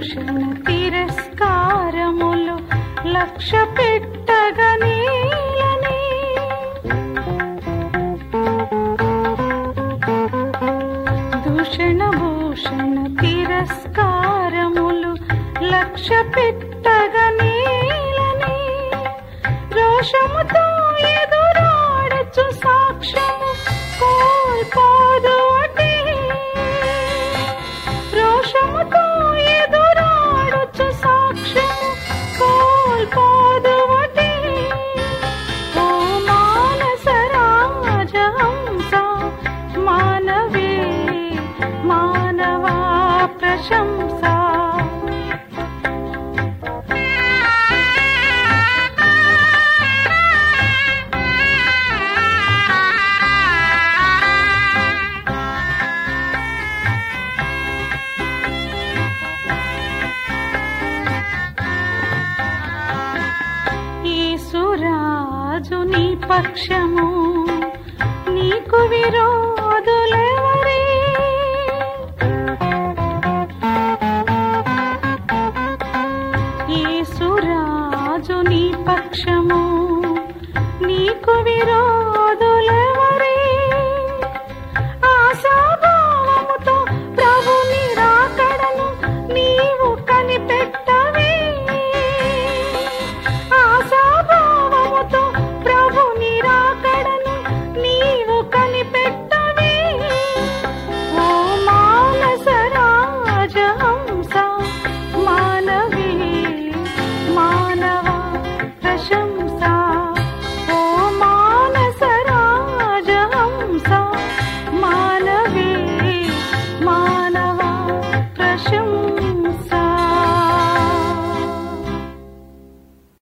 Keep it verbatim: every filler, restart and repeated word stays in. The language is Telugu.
దూషణ తిరస్కారములు లక్ష్య పెట్టగనీలని దూషణ భూషణ తిరస్కారములు లక్ష్య పెట్టగనీలని రోషముతో ఎదురాడచ్చు సాక్ష్యము కోల్పోదు అటే రోషముతో ఎదురాడచ్చు సాక్ష్యము కోల్పోదు అటే ఓ మానస రాజహంస మానవే మానవా ప్రశంస యేసురాజు నీ పక్షము నీకు విరోధులెవరే యేసురాజు నీ పక్షము నీకు విరోధులెవరే